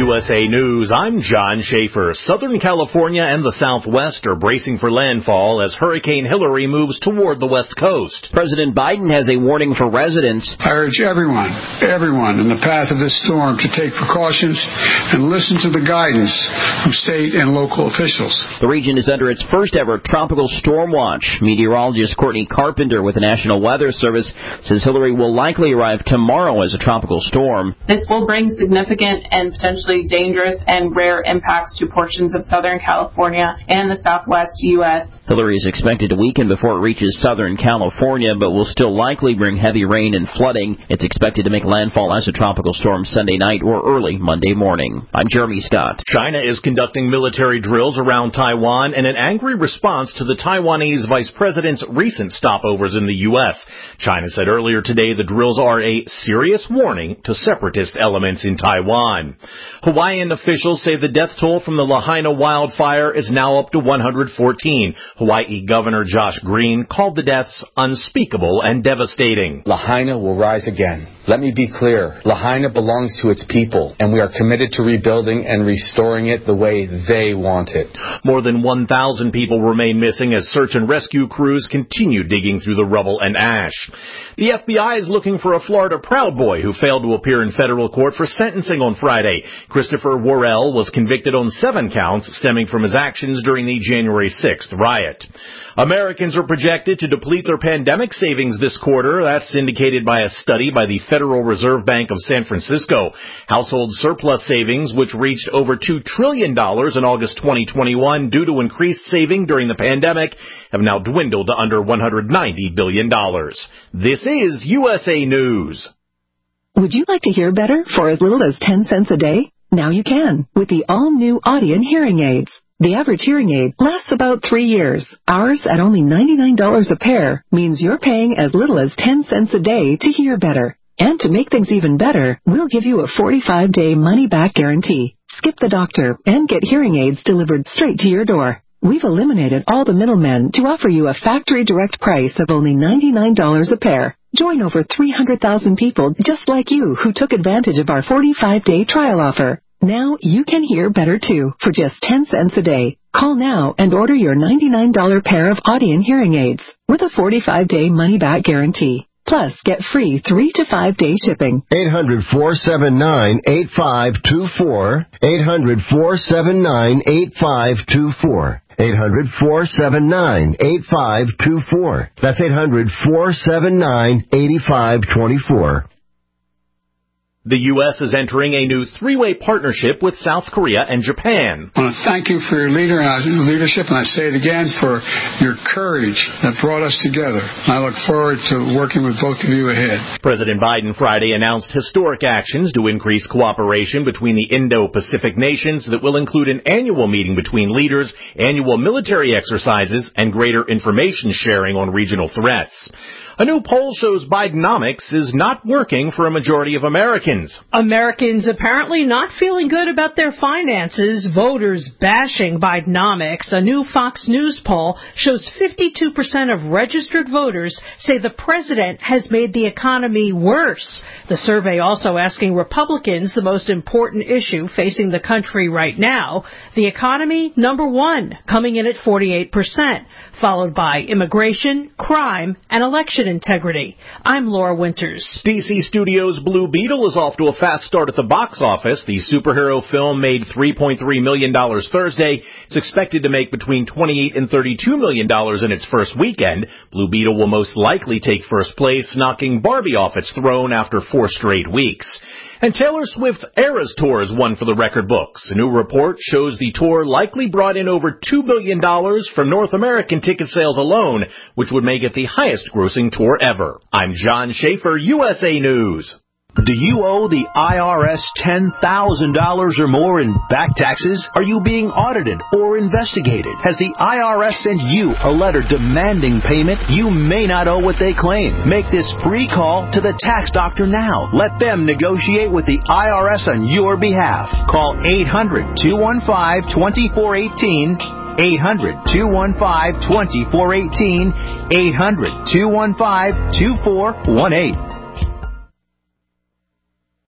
USA News, I'm John Schaefer. Southern California and the Southwest are bracing for landfall as Hurricane Hillary moves toward the West Coast. President Biden has a warning for residents. I urge everyone in the path of this storm to take precautions and listen to the guidance from state and local officials. The region is under its first ever tropical storm watch. Meteorologist Courtney Carpenter with the National Weather Service says Hillary will likely arrive tomorrow as a tropical storm. This will bring significant and potentially dangerous and rare impacts to portions of Southern California and the Southwest U.S. Hillary is expected to weaken before it reaches Southern California, but will still likely bring heavy rain and flooding. It's expected to make landfall as a tropical storm Sunday night or early Monday morning. I'm Jeremy Scott. China is conducting military drills around Taiwan in an angry response to the Taiwanese vice president's recent stopovers in the U.S. China said earlier today the drills are a serious warning to separatist elements in Taiwan. Hawaiian officials say the death toll from the Lahaina wildfire is now up to 114. Hawaii Governor Josh Green called the deaths unspeakable and devastating. Lahaina will rise again. Let me be clear. Lahaina belongs to its people, and we are committed to rebuilding and restoring it the way they want it. More than 1,000 people remain missing as search and rescue crews continue digging through the rubble and ash. The FBI is looking for a Florida Proud Boy who failed to appear in federal court for sentencing on Friday. Christopher Worrell was convicted on 7 counts stemming from his actions during the January 6th riot. Americans are projected to deplete their pandemic savings this quarter. That's indicated by a study by the Federal Reserve Bank of San Francisco. Household surplus savings, which reached over $2 trillion in August 2021 due to increased saving during the pandemic, have now dwindled to under $190 billion. This is USA News. Would you like to hear better for as little as 10 cents a day? Now you can with the all-new Audien hearing aids. The average hearing aid lasts about 3 years. Ours at only $99 a pair means you're paying as little as 10 cents a day to hear better. And to make things even better, we'll give you a 45-day money-back guarantee. Skip the doctor and get hearing aids delivered straight to your door. We've eliminated all the middlemen to offer you a factory direct price of only $99 a pair. Join over 300,000 people just like you who took advantage of our 45-day trial offer. Now you can hear better too for just 10 cents a day. Call now and order your $99 pair of Audien hearing aids with a 45-day money-back guarantee. Plus, get free 3 to 5 day shipping. 800-479-8524. 800-479-8524. 800-479-8524. That's 800-479-8524. The U.S. is entering a new 3-way partnership with South Korea and Japan. I want to thank you for your leadership, and I say it again, for your courage that brought us together. I look forward to working with both of you ahead. President Biden Friday announced historic actions to increase cooperation between the Indo-Pacific nations that will include an annual meeting between leaders, annual military exercises, and greater information sharing on regional threats. A new poll shows Bidenomics is not working for a majority of Americans. Americans apparently not feeling good about their finances, voters bashing Bidenomics. A new Fox News poll shows 52% of registered voters say the president has made the economy worse. The survey also asking Republicans the most important issue facing the country right now. The economy, number 1, coming in at 48%, followed by immigration, crime, and election integrity. I'm Laura Winters. DC Studios' Blue Beetle is off to a fast start at the box office. The superhero film made $3.3 million Thursday. It's expected to make between $28 and $32 million in its first weekend. Blue Beetle will most likely take first place, knocking Barbie off its throne after 4 straight weeks. And Taylor Swift's Eras Tour is one for the record books. A new report shows the tour likely brought in over $2 billion from North American ticket sales alone, which would make it the highest-grossing tour ever. I'm John Schaefer, USA News. Do you owe the IRS $10,000 or more in back taxes? Are you being audited or investigated? Has the IRS sent you a letter demanding payment? You may not owe what they claim. Make this free call to the tax doctor now. Let them negotiate with the IRS on your behalf. Call 800-215-2418. 800-215-2418. 800-215-2418.